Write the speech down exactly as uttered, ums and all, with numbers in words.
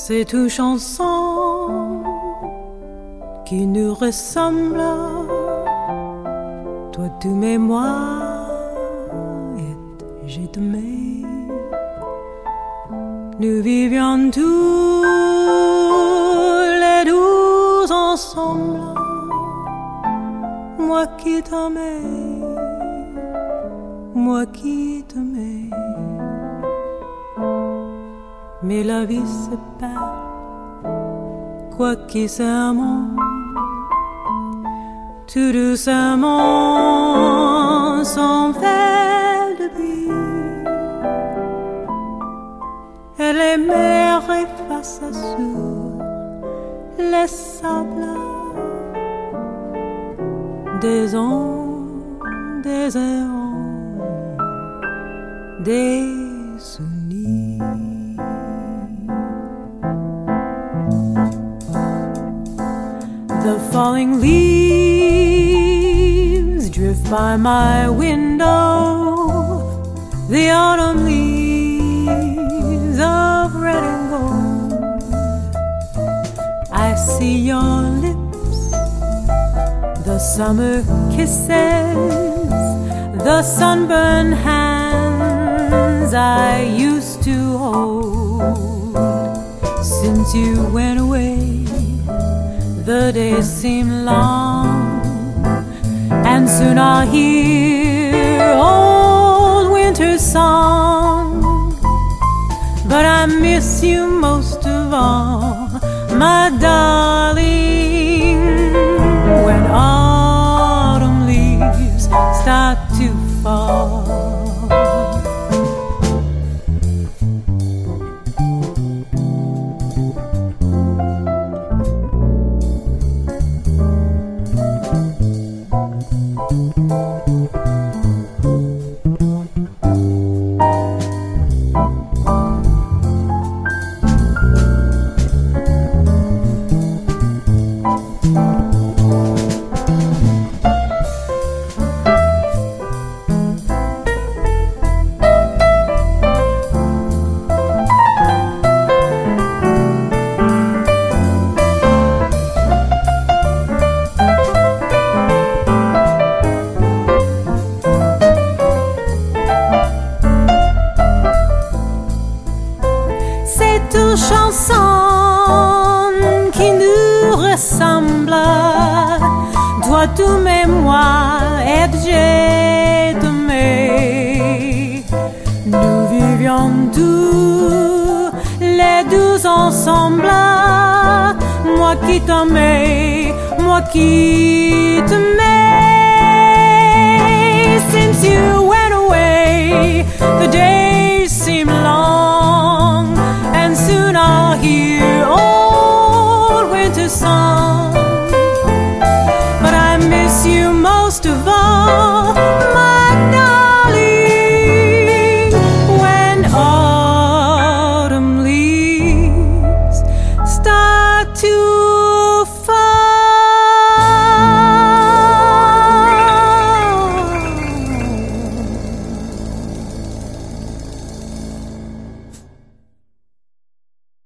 C'est une chanson qui nous ressemble, toi tu m'aimes moi et je t'aimais. Nous vivions tous les deux ensemble, moi qui t'aimais, moi qui t'aimais. Mais la vie c'est pas quoi qu'il s'aime, tout doucement sans faire de bruit. Et les mers effacent sur les sables des ans, des errants, des souvenirs. The falling leaves drift by my window, the autumn leaves of red and gold. I see your lips, the summer kisses, the sunburned hands I used to hold. Since you went away, the days seem long, and soon I'll hear old winter's song. But I miss you most of all, my darling, when autumn leaves start to fall. Chanson qui nous ressemble, toi tu m'aimes moi et je t'aimais. Nous vivions tous les deux ensemble, moi qui t'aimais, moi qui t'aimais. Since you went away, the days seem long, and soon I'll hear old winter song. But I miss you most of all, my darling, when autumn leaves start to